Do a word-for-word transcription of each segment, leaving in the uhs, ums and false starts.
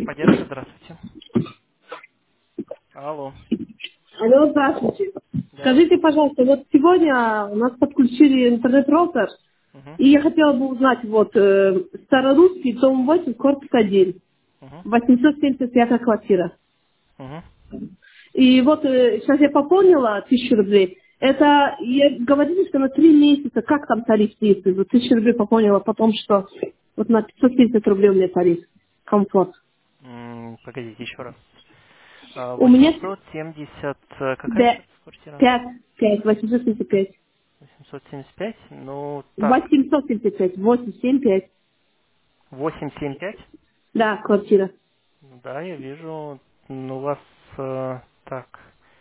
Техподдержка, здравствуйте. Алло. Алло, здравствуйте. Да. Скажите, пожалуйста, вот сегодня у нас подключили интернет-роутер, Угу. и я хотела бы узнать, вот, э, Старорусский, дом восемь, корпус один, Угу. восемьсот семьдесят пятая квартира. Угу. И вот э, сейчас я пополнила тысячу рублей. Это, я, говорили, что на три месяца, как там тариф действует? Вот тысячу рублей пополнила, потом что? Вот на пятьсот семьдесят рублей у меня тариф, комфорт. М, Погодите еще раз. А, У меня восемьсот семьдесят, э, какая пять, сейчас квартира? пять, пять, восемьсот семьдесят пять. восемьсот семьдесят пять. Ну, так, восемьсот семьдесят пять, восемь семь пять. восемьсот семьдесят пять. Да, квартира. Ну да, я вижу. Ну, у вас э, так.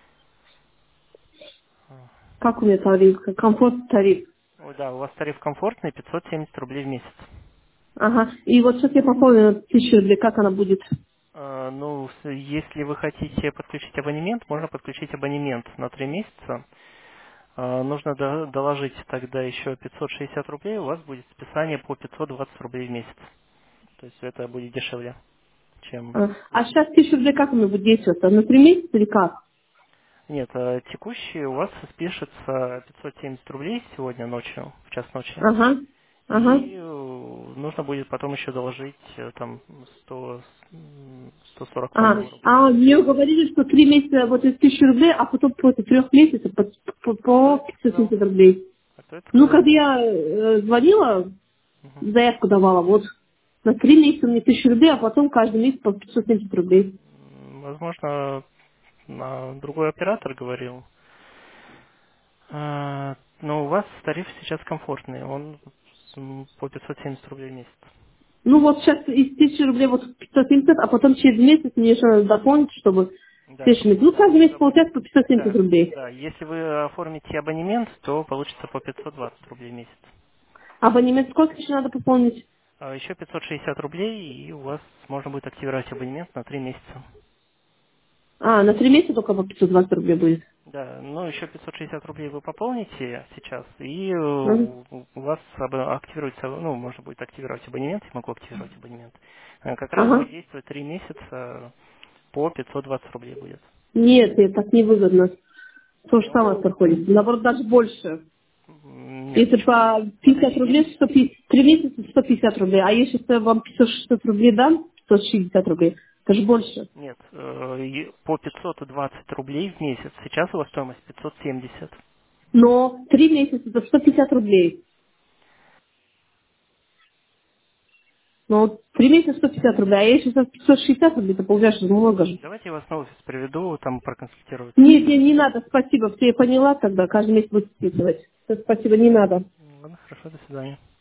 э, Как у меня тариф? Комфорт тариф. Ой, да, у вас тариф комфортный, пятьсот семьдесят рублей в месяц. Ага. И вот сейчас я пополнила тысячу рублей, как она будет? Э, Ну, с- если вы хотите подключить абонемент, можно подключить абонемент на три месяца. А, Нужно до- доложить тогда еще пятьсот шестьдесят рублей, у вас будет списание по пятьсот двадцать рублей в месяц. То есть это будет дешевле, чем... А, а сейчас тысячу рублей как у меня будет действовать? На три месяца или как? Нет, а текущий у вас спишется пятьсот семьдесят рублей сегодня ночью, в час ночи. Ага. Ага. И э, нужно будет потом еще доложить э, там сто, м, сто сорок, А, по-моему, рублей. а мне говорили, что три месяца вот из тысячи рублей, а потом после трех месяцев по, по, А кто по это пятьсот сказал? семьдесят рублей. А кто это Ну, сказал? когда я э, звонила, Мгм. заявку давала, вот на три месяца мне тысячу рублей, а потом каждый месяц по пятьсот семьдесят рублей. М, Возможно, а, другой оператор говорил. А, Но у вас тариф сейчас комфортный, он м, по пятьсот семьдесят рублей в месяц. Ну вот сейчас из тысячи рублей вот пятьсот семьдесят, а потом через месяц мне еще надо дополнить, чтобы Да, следующий месяц. Ну, да, каждый без месяц абонемента. получается по пятьсот семьдесят Да, рублей. да, если вы оформите абонемент, то получится по пятьсот двадцать рублей в месяц. Абонемент сколько еще надо пополнить? А еще пятьсот шестьдесят рублей, и у вас можно будет активировать абонемент на три месяца. А, на три месяца только по пятьсот двадцать рублей будет. Да, ну еще пятьсот шестьдесят рублей вы пополните сейчас, и э, Мгм. у у вас або- активируется, ну, можно будет активировать абонемент, я могу активировать абонемент. Э, Как раз Ага. будет действовать три месяца по пятьсот двадцать рублей будет. Нет, нет, так невыгодно. То же самое Ну, проходит. Наоборот, даже больше. м, нет, Если почему? по пятьдесят Смотрите, рублей, есть, сто пятьдесят, три месяца сто пятьдесят рублей. А если я вам пятьсот шестьдесят рублей дам, сто шестьдесят рублей, это же больше. нет, э, и по пятьсот двадцать рублей в месяц. Сейчас у вас стоимость пятьсот семьдесят. Но три месяца это сто пятьдесят рублей. Ну, три месяца сто пятьдесят рублей, а если за пятьсот шестьдесят рублей, то получается много же. Давайте я вас на офис приведу, там проконсультируют. Нет, не, не надо, спасибо, все я поняла тогда, каждый месяц буду списывать. Всё, спасибо, не надо. Ладно, хорошо, до свидания.